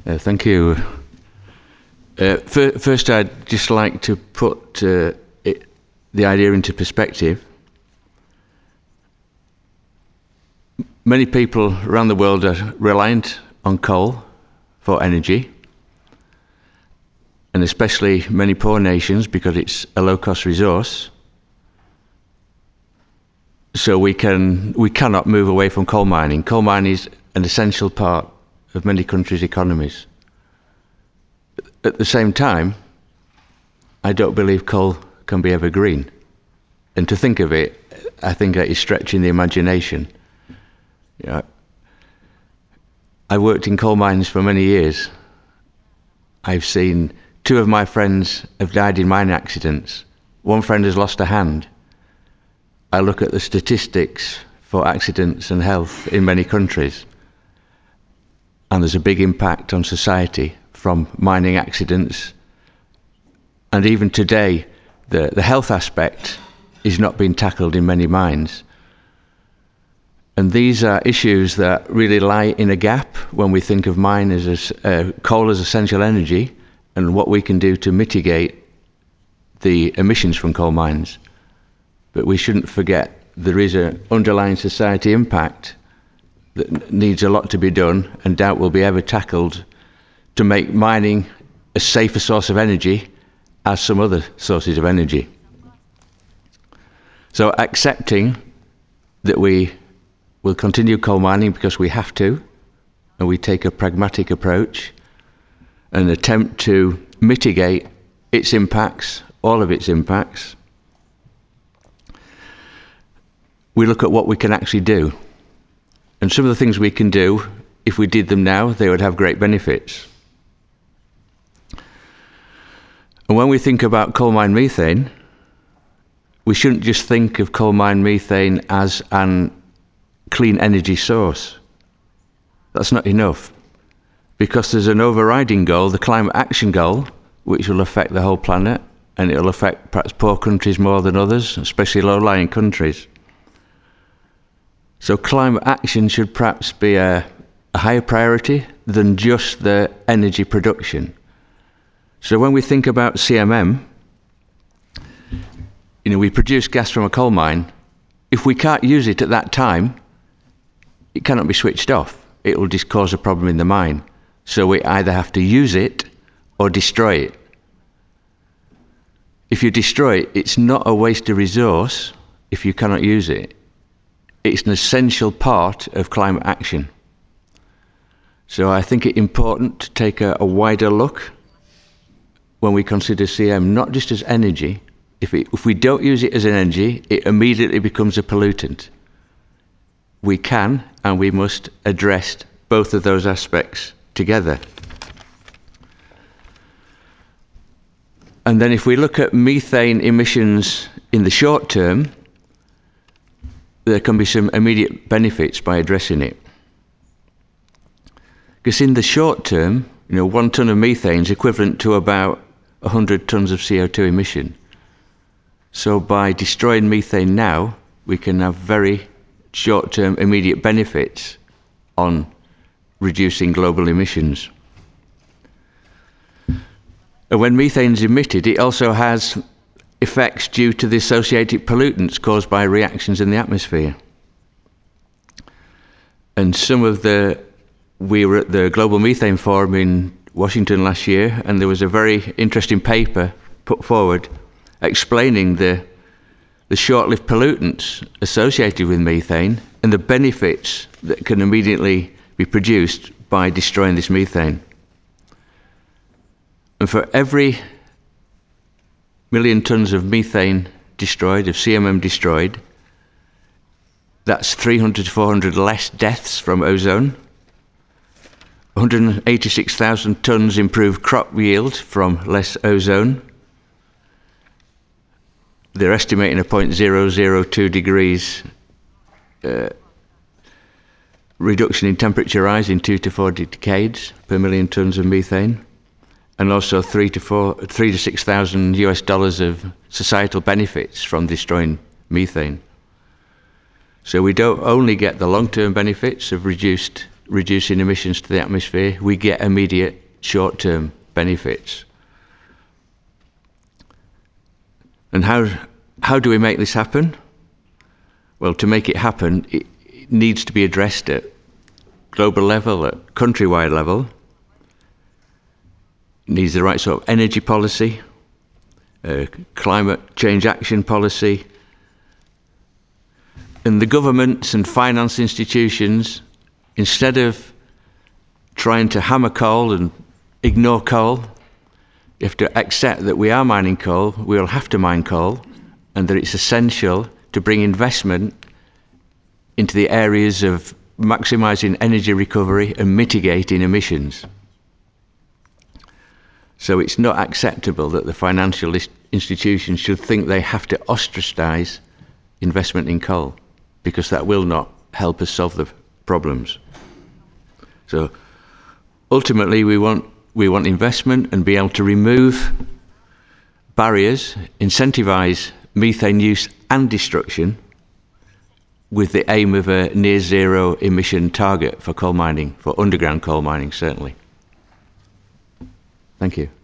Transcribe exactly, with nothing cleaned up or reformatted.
Uh, thank you. Uh, fir first, I'd just like to put uh, it, the idea into perspective. Many people around the world are reliant on coal for energy, and especially many poor nations because it's a low-cost resource. So we can we cannot move away from coal mining. Coal mining is an essential part of many countries' economies. At the same time, I don't believe coal can be ever green. And to think of it, I think that is stretching the imagination. You know, I worked in coal mines for many years. I've seen two of my friends have died in mine accidents. One friend has lost a hand. I look at the statistics for accidents and health in many countries, and there's a big impact on society from mining accidents. And even today, the, the health aspect is not being tackled in many mines. And these are issues that really lie in a gap when we think of mine as a, uh, coal as essential energy and what we can do to mitigate the emissions from coal mines. But we shouldn't forget there is an underlying society impact that needs a lot to be done and doubt will be ever tackled to make mining a safer source of energy as some other sources of energy. So accepting that we will continue coal mining because we have to, and we take a pragmatic approach and attempt to mitigate its impacts, all of its impacts. We look at what we can actually do. And some of the things we can do, if we did them now, they would have great benefits. And when we think about coal mine methane, we shouldn't just think of coal mine methane as an clean energy source. That's not enough, because there's an overriding goal, the climate action goal, which will affect the whole planet, and it will affect perhaps poor countries more than others, especially low-lying countries. So climate action should perhaps be a, a higher priority than just the energy production. So when we think about C M M, you know, we produce gas from a coal mine. If we can't use it at that time, it cannot be switched off. It will just cause a problem in the mine. So we either have to use it or destroy it. If you destroy it, it's not a wasted resource if you cannot use it. It's an essential part of climate action. So I think it's important to take a, a wider look when we consider C M, not just as energy. If, it, if we don't use it as an energy, it immediately becomes a pollutant. We can and we must address both of those aspects together. And then if we look at methane emissions in the short term, there can be some immediate benefits by addressing it. Because in the short term, you know, one tonne of methane is equivalent to about one hundred tonnes of C O two emission. So by destroying methane now, we can have very short-term immediate benefits on reducing global emissions. And when methane is emitted, it also has effects due to the associated pollutants caused by reactions in the atmosphere. And some of the, we were at the Global Methane Forum in Washington last year, and there was a very interesting paper put forward explaining the, the short-lived pollutants associated with methane and the benefits that can immediately be produced by destroying this methane. And for every million tonnes of methane destroyed, of C M M destroyed, that's three hundred to four hundred less deaths from ozone, one hundred eighty-six thousand tonnes improved crop yield from less ozone. They're estimating a zero point zero zero two degrees uh, reduction in temperature rise in two to four decades per million tonnes of methane, and also three to four, three to six thousand U S dollars of societal benefits from destroying methane. So we don't only get the long-term benefits of reduced reducing emissions to the atmosphere, we get immediate short-term benefits. And how, how do we make this happen? Well, to make it happen, it, it needs to be addressed at global level, at countrywide level. It needs the right sort of energy policy, uh, climate change action policy, and the governments and finance institutions, instead of trying to hammer coal and ignore coal, you have to accept that we are mining coal, we will have to mine coal, and that it's essential to bring investment into the areas of maximising energy recovery and mitigating emissions. So it's not acceptable that the financial institutions should think they have to ostracise investment in coal, because that will not help us solve the problems. So ultimately we want we want investment and be able to remove barriers, incentivise methane use and destruction, with the aim of a near zero emission target for coal mining, for underground coal mining certainly. Thank you.